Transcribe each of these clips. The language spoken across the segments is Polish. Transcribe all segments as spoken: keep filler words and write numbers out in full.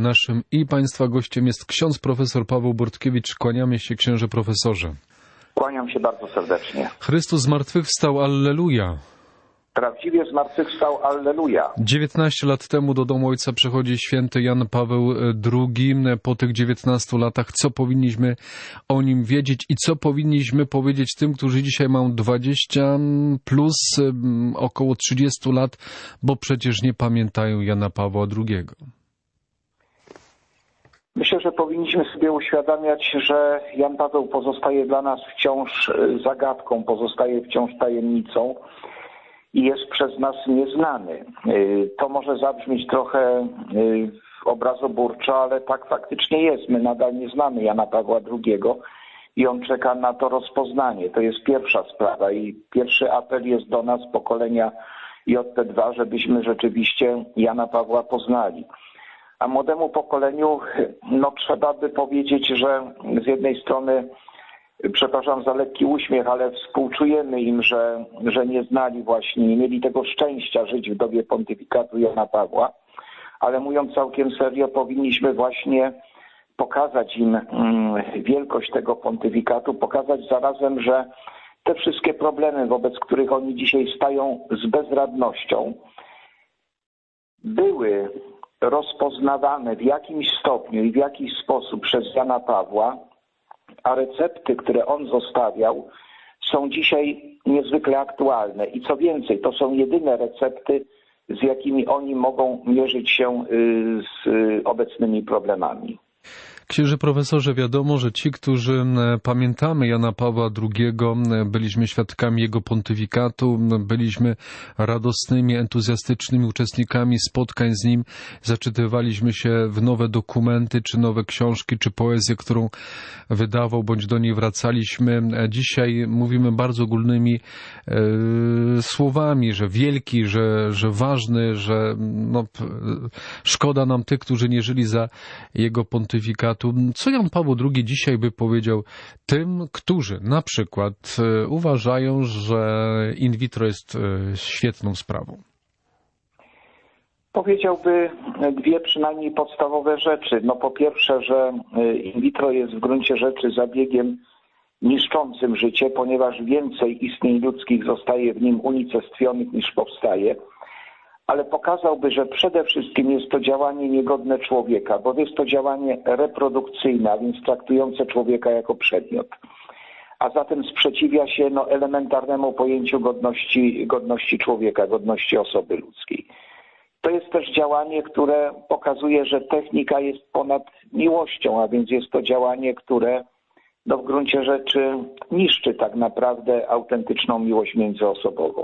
Naszym i Państwa gościem jest ksiądz profesor Paweł Bortkiewicz. Kłaniamy się, księże profesorze. Kłaniam się bardzo serdecznie. Chrystus zmartwychwstał, alleluja. Prawdziwie zmartwychwstał, alleluja. dziewiętnaście lat temu do domu Ojca przychodzi święty Jan Paweł drugi. Po tych dziewiętnastu latach co powinniśmy o nim wiedzieć i co powinniśmy powiedzieć tym, którzy dzisiaj mają dwadzieścia plus około trzydziestu lat, bo przecież nie pamiętają Jana Pawła drugiego. Myślę, że powinniśmy sobie uświadamiać, że Jan Paweł pozostaje dla nas wciąż zagadką, pozostaje wciąż tajemnicą i jest przez nas nieznany. To może zabrzmieć trochę obrazoburczo, ale tak faktycznie jest. My nadal nie znamy Jana Pawła drugiego i on czeka na to rozpoznanie. To jest pierwsza sprawa i pierwszy apel jest do nas, pokolenia J P dwa, żebyśmy rzeczywiście Jana Pawła poznali. A młodemu pokoleniu no, trzeba by powiedzieć, że z jednej strony, przepraszam za lekki uśmiech, ale współczujemy im, że, że nie znali właśnie, nie mieli tego szczęścia żyć w dobie pontyfikatu Jana Pawła, ale mówiąc całkiem serio, powinniśmy właśnie pokazać im wielkość tego pontyfikatu, pokazać zarazem, że te wszystkie problemy, wobec których oni dzisiaj stają z bezradnością, były rozpoznawane w jakimś stopniu i w jakiś sposób przez Jana Pawła, a recepty, które on zostawiał, są dzisiaj niezwykle aktualne. I co więcej, to są jedyne recepty, z jakimi oni mogą mierzyć się z obecnymi problemami. Księże profesorze, wiadomo, że ci, którzy pamiętamy Jana Pawła drugiego, byliśmy świadkami jego pontyfikatu, byliśmy radosnymi, entuzjastycznymi uczestnikami spotkań z nim, zaczytywaliśmy się w nowe dokumenty, czy nowe książki, czy poezję, którą wydawał, bądź do niej wracaliśmy. Dzisiaj mówimy bardzo ogólnymi e, słowami, że wielki, że, że ważny, że no, szkoda nam tych, którzy nie żyli za jego pontyfikatu. Co Jan Paweł drugi dzisiaj by powiedział tym, którzy na przykład uważają, że in vitro jest świetną sprawą? Powiedziałby dwie przynajmniej podstawowe rzeczy. No po pierwsze, że in vitro jest w gruncie rzeczy zabiegiem niszczącym życie, ponieważ więcej istnień ludzkich zostaje w nim unicestwionych niż powstaje. Ale pokazałby, że przede wszystkim jest to działanie niegodne człowieka, bo jest to działanie reprodukcyjne, a więc traktujące człowieka jako przedmiot. A zatem sprzeciwia się no, elementarnemu pojęciu godności, godności człowieka, godności osoby ludzkiej. To jest też działanie, które pokazuje, że technika jest ponad miłością, a więc jest to działanie, które no, w gruncie rzeczy niszczy tak naprawdę autentyczną miłość międzyosobową.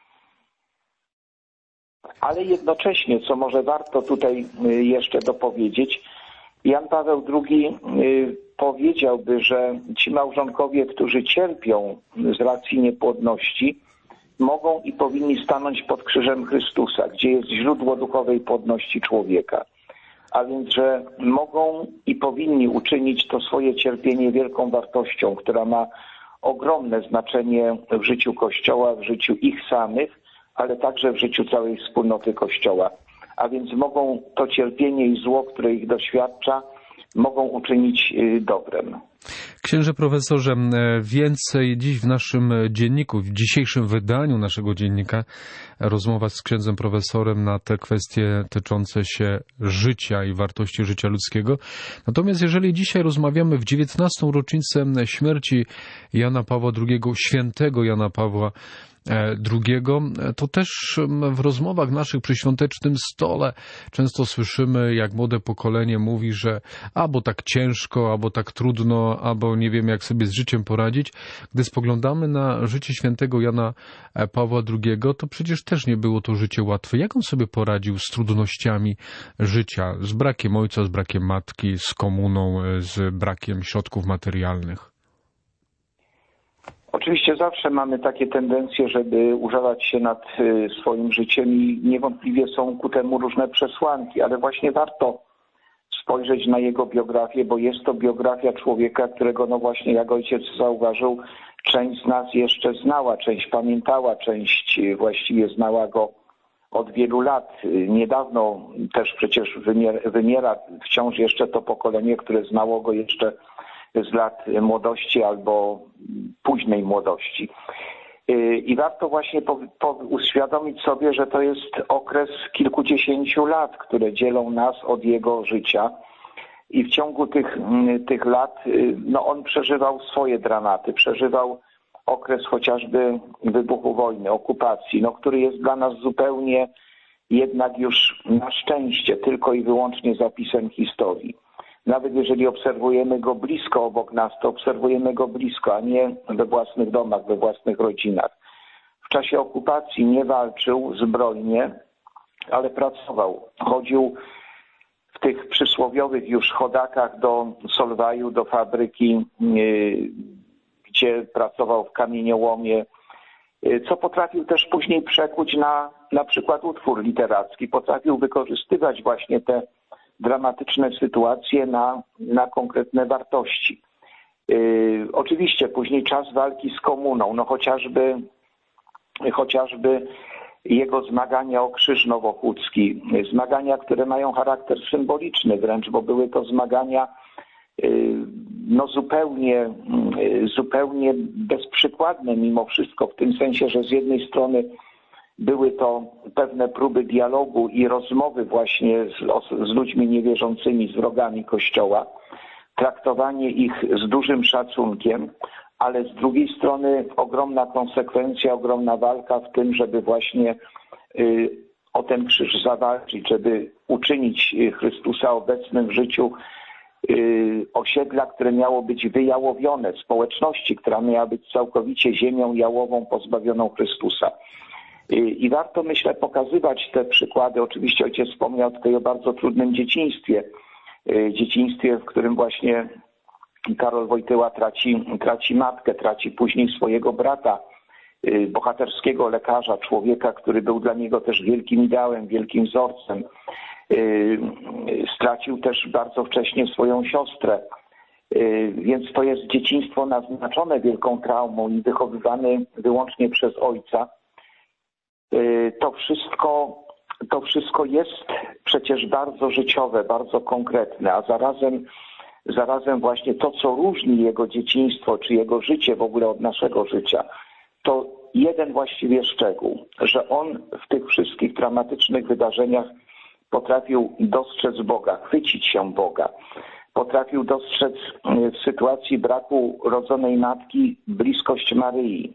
Ale jednocześnie, co może warto tutaj jeszcze dopowiedzieć, Jan Paweł drugi powiedziałby, że ci małżonkowie, którzy cierpią z racji niepłodności, mogą i powinni stanąć pod krzyżem Chrystusa, gdzie jest źródło duchowej płodności człowieka. A więc, że mogą i powinni uczynić to swoje cierpienie wielką wartością, która ma ogromne znaczenie w życiu Kościoła, w życiu ich samych, ale także w życiu całej wspólnoty Kościoła. A więc mogą to cierpienie i zło, które ich doświadcza, mogą uczynić dobrem. Księże profesorze, więcej dziś w naszym dzienniku, w dzisiejszym wydaniu naszego dziennika, rozmowa z księdzem profesorem na te kwestie tyczące się życia i wartości życia ludzkiego. Natomiast jeżeli dzisiaj rozmawiamy w dziewiętnastą rocznicę śmierci Jana Pawła drugiego, świętego Jana Pawła drugiego, to też w rozmowach naszych przy świątecznym stole często słyszymy, jak młode pokolenie mówi, że albo tak ciężko, albo tak trudno, albo nie wiem, jak sobie z życiem poradzić. Gdy spoglądamy na życie świętego Jana Pawła drugiego, to przecież też nie było to życie łatwe. Jak on sobie poradził z trudnościami życia, z brakiem ojca, z brakiem matki, z komuną, z brakiem środków materialnych? Oczywiście zawsze mamy takie tendencje, żeby użalać się nad swoim życiem i niewątpliwie są ku temu różne przesłanki, ale właśnie warto spojrzeć na jego biografię, bo jest to biografia człowieka, którego no właśnie jak ojciec zauważył, część z nas jeszcze znała, część pamiętała, część właściwie znała go od wielu lat. Niedawno też przecież wymiera, wymiera wciąż jeszcze to pokolenie, które znało go jeszcze z lat młodości albo późnej młodości. I warto właśnie po, po uświadomić sobie, że to jest okres kilkudziesięciu lat, które dzielą nas od jego życia. I w ciągu tych, tych lat no on przeżywał swoje dramaty, przeżywał okres chociażby wybuchu wojny, okupacji, no, który jest dla nas zupełnie jednak już na szczęście tylko i wyłącznie zapisem historii. Nawet jeżeli obserwujemy go blisko obok nas, to obserwujemy go blisko, a nie we własnych domach, we własnych rodzinach. W czasie okupacji nie walczył zbrojnie, ale pracował. Chodził w tych przysłowiowych już chodakach do Solwaju, do fabryki, gdzie pracował w kamieniołomie, co potrafił też później przekuć na na przykład utwór literacki. Potrafił wykorzystywać właśnie te dramatyczne sytuacje na, na konkretne wartości. Yy, oczywiście później czas walki z komuną, no chociażby, chociażby jego zmagania o Krzyż Nowochódzki, zmagania, które mają charakter symboliczny wręcz, bo były to zmagania no zupełnie, zupełnie bezprzykładne mimo wszystko, w tym sensie, że z jednej strony były to pewne próby dialogu i rozmowy właśnie z, z ludźmi niewierzącymi, z wrogami Kościoła, traktowanie ich z dużym szacunkiem, ale z drugiej strony ogromna konsekwencja, ogromna walka w tym, żeby właśnie y, o ten krzyż zawalczyć, żeby uczynić Chrystusa obecnym w życiu y, osiedla, które miało być wyjałowione, społeczności, która miała być całkowicie ziemią jałową pozbawioną Chrystusa. Y, I warto, myślę, pokazywać te przykłady. Oczywiście ojciec wspomniał tutaj o bardzo trudnym dzieciństwie. Y, dzieciństwie, w którym właśnie Karol Wojtyła traci, traci matkę, traci później swojego brata, bohaterskiego lekarza, człowieka, który był dla niego też wielkim ideałem, wielkim wzorcem. Stracił też bardzo wcześnie swoją siostrę, więc to jest dzieciństwo naznaczone wielką traumą i wychowywany wyłącznie przez ojca. To wszystko, to wszystko jest przecież bardzo życiowe, bardzo konkretne, a zarazem Zarazem właśnie to, co różni jego dzieciństwo, czy jego życie w ogóle od naszego życia, to jeden właściwie szczegół, że on w tych wszystkich dramatycznych wydarzeniach potrafił dostrzec Boga, chwycić się Boga. Potrafił dostrzec w sytuacji braku rodzonej matki bliskość Maryi,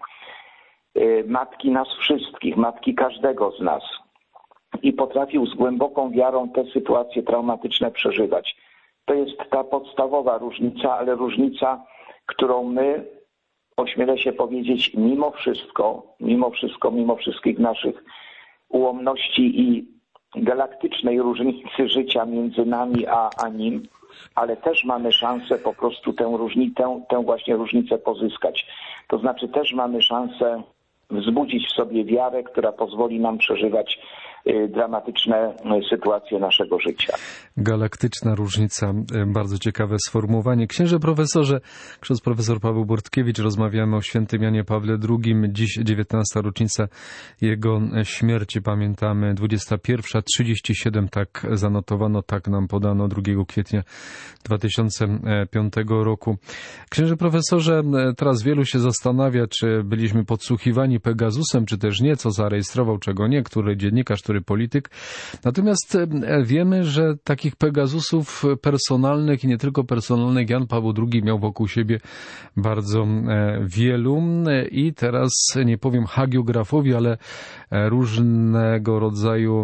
matki nas wszystkich, matki każdego z nas. I potrafił z głęboką wiarą te sytuacje traumatyczne przeżywać. To jest ta podstawowa różnica, ale różnica, którą my, ośmielę się powiedzieć, mimo wszystko, mimo wszystko, mimo wszystkich naszych ułomności i galaktycznej różnicy życia między nami a, a nim, ale też mamy szansę po prostu tę różnicę, tę właśnie różnicę pozyskać. To znaczy też mamy szansę wzbudzić w sobie wiarę, która pozwoli nam przeżywać dramatyczne sytuacje naszego życia. Galaktyczna różnica, bardzo ciekawe sformułowanie. Księże profesorze, ksiądz profesor Paweł Bortkiewicz, rozmawiamy o świętym Janie Pawle drugim. Dziś dziewiętnasta rocznica jego śmierci, pamiętamy, dwudziesta pierwsza trzydzieści siedem, tak zanotowano, tak nam podano drugiego kwietnia dwa tysiące piątego roku. Księże profesorze, teraz wielu się zastanawia, czy byliśmy podsłuchiwani Pegasusem, czy też nie, co zarejestrował, czego nie, który dziennikarz, który polityk. Natomiast wiemy, że takich Pegasusów personalnych i nie tylko personalnych Jan Paweł drugi miał wokół siebie bardzo wielu i teraz nie powiem hagiografowi, ale różnego rodzaju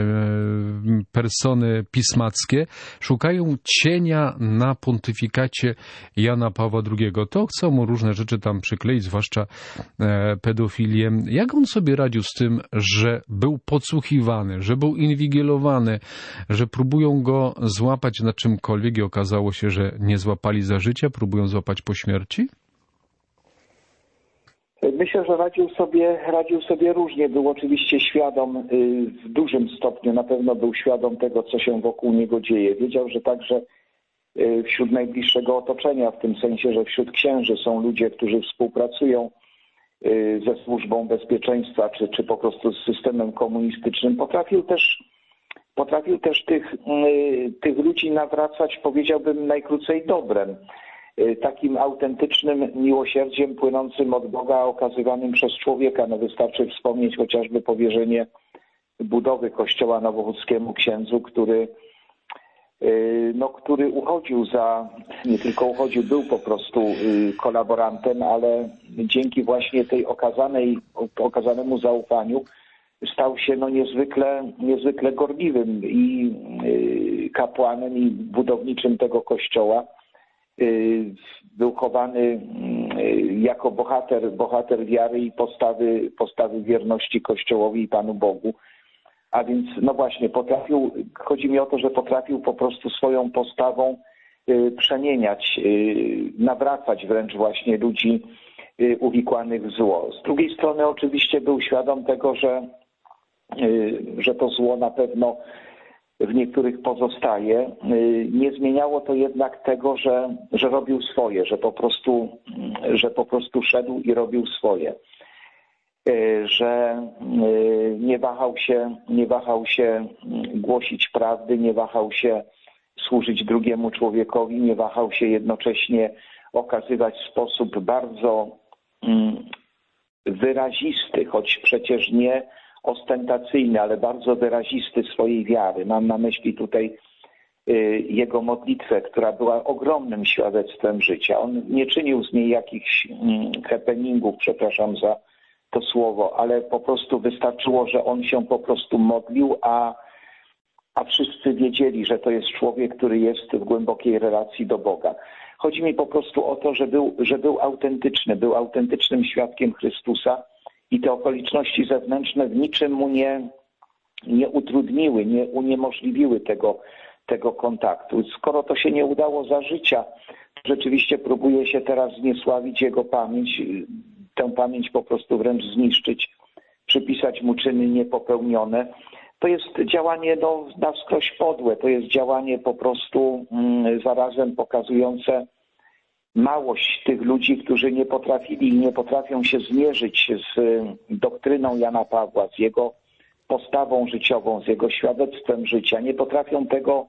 persony pismackie szukają cienia na pontyfikacie Jana Pawła drugiego. To chcą mu różne rzeczy tam przykleić, zwłaszcza pedofilię. Jak on sobie radził z tym, że był podsłuchiwany, że był inwigilowany, że próbują go złapać na czymkolwiek i okazało się, że nie złapali za życia, próbują złapać po śmierci? Myślę, że radził sobie, radził sobie różnie. Był oczywiście świadom w dużym stopniu, na pewno był świadom tego, co się wokół niego dzieje. Wiedział, że także wśród najbliższego otoczenia, w tym sensie, że wśród księży są ludzie, którzy współpracują ze służbą bezpieczeństwa, czy, czy po prostu z systemem komunistycznym. Potrafił też, potrafił też tych, tych ludzi nawracać, powiedziałbym, najkrócej dobrem. Takim autentycznym miłosierdziem płynącym od Boga, okazywanym przez człowieka. No wystarczy wspomnieć chociażby powierzenie budowy kościoła nowochódzkiemu księdzu, który, no, który uchodził za, nie tylko uchodził, był po prostu kolaborantem, ale dzięki właśnie tej okazanej, okazanemu zaufaniu stał się no niezwykle, niezwykle gorliwym i kapłanem i budowniczym tego kościoła. Był chowany jako bohater, bohater wiary i postawy, postawy wierności Kościołowi i Panu Bogu. A więc no właśnie potrafił, chodzi mi o to, że potrafił po prostu swoją postawą przemieniać, nawracać wręcz właśnie ludzi uwikłanych w zło. Z drugiej strony oczywiście był świadom tego, że, że to zło na pewno w niektórych pozostaje. Nie zmieniało to jednak tego, że, że robił swoje, że po prostu, że po prostu szedł i robił swoje. Że nie wahał się, nie wahał się głosić prawdy, nie wahał się służyć drugiemu człowiekowi, nie wahał się jednocześnie okazywać w sposób bardzo wyrazisty, choć przecież nie ostentacyjny, ale bardzo wyrazisty swojej wiary. Mam na myśli tutaj jego modlitwę, która była ogromnym świadectwem życia. On nie czynił z niej jakichś happeningów, przepraszam za to słowo, ale po prostu wystarczyło, że on się po prostu modlił, a, a wszyscy wiedzieli, że to jest człowiek, który jest w głębokiej relacji do Boga. Chodzi mi po prostu o to, że był, że był autentyczny, był autentycznym świadkiem Chrystusa i te okoliczności zewnętrzne w niczym mu nie, nie utrudniły, nie uniemożliwiły tego, tego kontaktu. Skoro to się nie udało za życia, rzeczywiście próbuje się teraz zniesławić jego pamięć, tę pamięć po prostu wręcz zniszczyć, przypisać mu czyny niepopełnione. To jest działanie no, na wskroś podłe, to jest działanie po prostu mm, zarazem pokazujące małość tych ludzi, którzy nie potrafili i nie potrafią się zmierzyć z doktryną Jana Pawła, z jego postawą życiową, z jego świadectwem życia. Nie potrafią tego,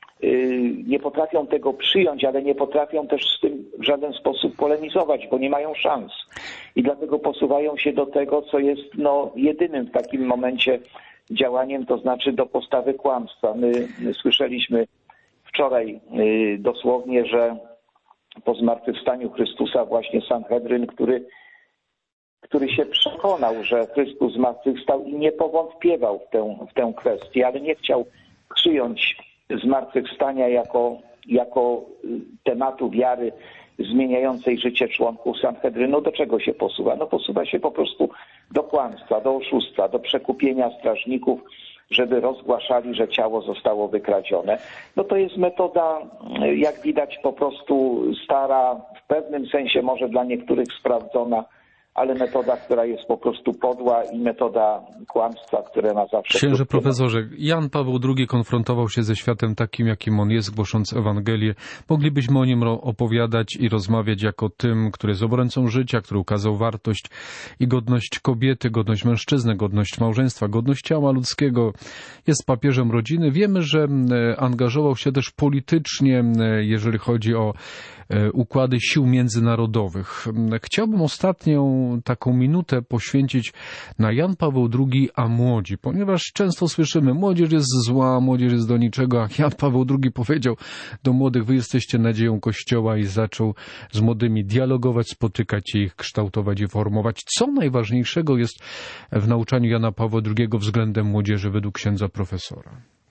nie potrafią tego przyjąć, ale nie potrafią też z tym w żaden sposób polemizować, bo nie mają szans. I dlatego posuwają się do tego, co jest no, jedynym w takim momencie działaniem, to znaczy do postawy kłamstwa. My słyszeliśmy wczoraj dosłownie, że po zmartwychwstaniu Chrystusa właśnie Sanhedryn, który, który się przekonał, że Chrystus zmartwychwstał i nie powątpiewał w tę, w tę kwestię, ale nie chciał przyjąć zmartwychwstania jako, jako tematu wiary zmieniającej życie członków Sanhedrynu. Do czego się posuwa? No posuwa się po prostu do kłamstwa, do oszustwa, do przekupienia strażników, żeby rozgłaszali, że ciało zostało wykradzione. No to jest metoda, jak widać, po prostu stara, w pewnym sensie może dla niektórych sprawdzona, ale metoda, która jest po prostu podła i metoda kłamstwa, które ma zawsze... Księże profesorze, Jan Paweł drugi konfrontował się ze światem takim, jakim on jest, głosząc Ewangelię. Moglibyśmy o nim opowiadać i rozmawiać jako tym, który jest obrońcą życia, który ukazał wartość i godność kobiety, godność mężczyzny, godność małżeństwa, godność ciała ludzkiego. Jest papieżem rodziny. Wiemy, że angażował się też politycznie, jeżeli chodzi o układy sił międzynarodowych. Chciałbym ostatnią taką minutę poświęcić na Jan Paweł drugi, a młodzi, ponieważ często słyszymy, młodzież jest zła, młodzież jest do niczego, a Jan Paweł drugi powiedział do młodych, wy jesteście nadzieją Kościoła i zaczął z młodymi dialogować, spotykać ich, kształtować i formować. Co najważniejszego jest w nauczaniu Jana Pawła drugiego względem młodzieży według księdza profesora?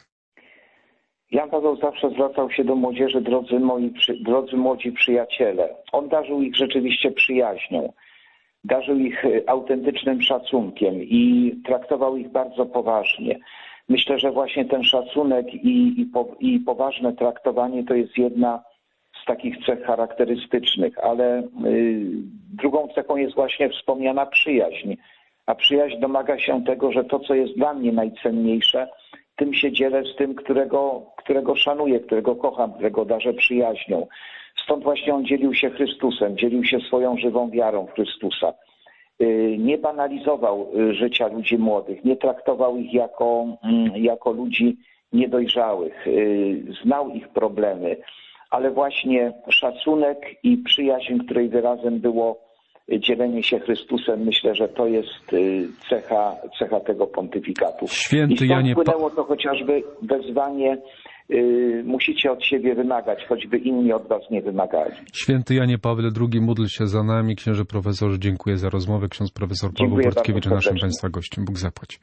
Jan Paweł zawsze zwracał się do młodzieży, drodzy moi, drodzy młodzi przyjaciele. On darzył ich rzeczywiście przyjaźnią, darzył ich autentycznym szacunkiem i traktował ich bardzo poważnie. Myślę, że właśnie ten szacunek i, i, po, i poważne traktowanie to jest jedna z takich cech charakterystycznych, ale y, drugą cechą jest właśnie wspomniana przyjaźń. A przyjaźń domaga się tego, że to, co jest dla mnie najcenniejsze, tym się dzielę z tym, którego, którego szanuję, którego kocham, którego darzę przyjaźnią. Stąd właśnie on dzielił się Chrystusem, dzielił się swoją żywą wiarą w Chrystusa. nie banalizował życia ludzi młodych, nie traktował ich jako, jako ludzi niedojrzałych, znał ich problemy, ale właśnie szacunek i przyjaźń, której wyrazem było dzielenie się Chrystusem, myślę, że to jest cecha, cecha tego pontyfikatu. Święty I stąd Janie płynęło to chociażby wezwanie, yy, musicie od siebie wymagać, choćby inni od was nie wymagali. Święty Janie Pawle drugi, módl się za nami. Księże profesorze, dziękuję za rozmowę. Ksiądz profesor Paweł Dziękuję Bortkiewicz, bardzo naszym serdecznie. Państwa gościem. Bóg zapłać.